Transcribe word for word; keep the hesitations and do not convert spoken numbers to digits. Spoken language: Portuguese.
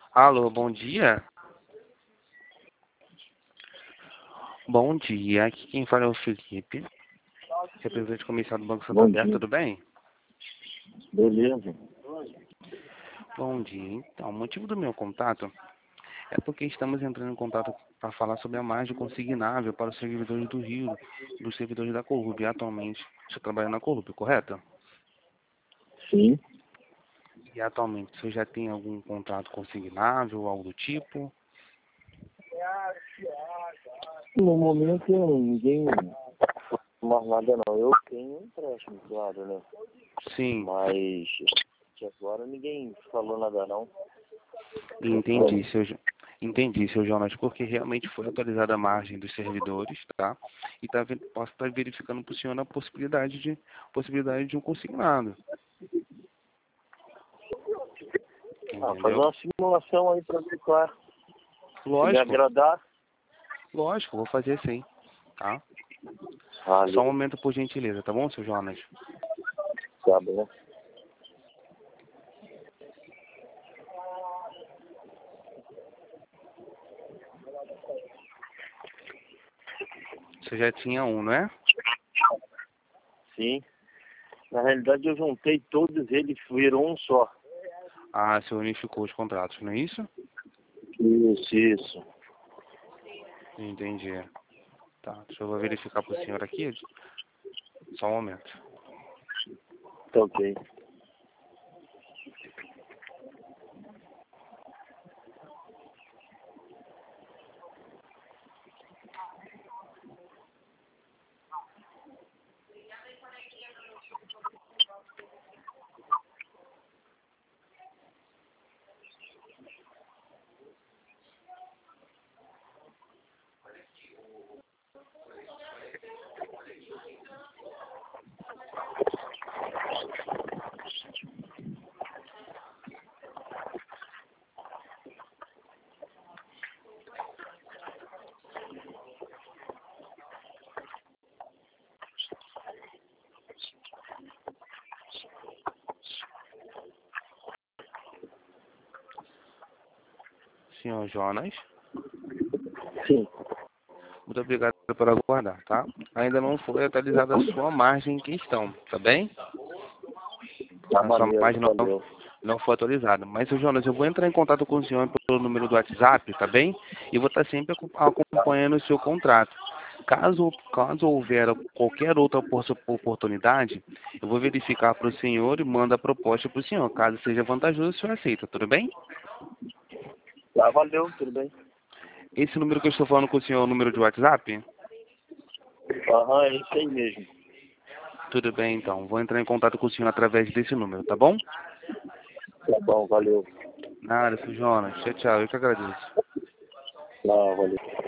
Alô, bom dia. Bom dia, aqui quem fala é o Felipe, representante comercial do Banco Bom Santander, dia. tudo bem? Beleza. Bom dia, então, o motivo do meu contato é porque estamos entrando em contato para falar sobre a margem consignável para os servidores do Rio, dos servidores da Corrub. Atualmente, você trabalha na Corrub, correto? Sim. E atualmente, você já tem algum contrato consignável, algo do tipo? No momento ninguém mais nada não. Eu tenho um empréstimo, claro, né? Sim, Mas até agora ninguém falou nada não. entendi, seu, Jo- entendi, seu Jonas, porque realmente foi atualizada a margem dos servidores, tá? E tá, ve- posso estar verificando para o senhor a possibilidade de, possibilidade de um consignado, Ah, fazer entendeu? uma simulação aí pra ver qual é. Se me Lógico, agradar, lógico, vou fazer sim, tá? Só um valeu. momento, por gentileza, tá bom, seu Jonas? Sabe, né? Você já tinha um, não é? Sim. Na realidade eu juntei todos eles, virou um só. Ah, você unificou os contratos, não é isso? Isso, isso. Entendi. Tá, deixa eu verificar para o senhor aqui, só um momento. Tá ok. Senhor Jonas, Sim. muito obrigado por aguardar, tá? Ainda não foi atualizada a sua margem em questão, tá bem? Tá A sua maneiro, margem não, valeu. não foi atualizada. Mas, seu Jonas, eu vou entrar em contato com o senhor pelo número do WhatsApp, tá bem? E vou estar sempre acu- acompanhando o seu contrato. Caso, caso houver qualquer outra opor- oportunidade, eu vou verificar para o senhor e mando a proposta para o senhor. Caso seja vantajoso, o senhor aceita, tudo bem? Tá, valeu, tudo bem. Esse número que eu estou falando com o senhor é o número de WhatsApp? Aham, é isso aí mesmo. Tudo bem, então. Vou entrar em contato com o senhor através desse número, tá bom? Tá bom, valeu. Nada, seu Jonas. Tchau, tchau. Eu que agradeço. Tá, valeu.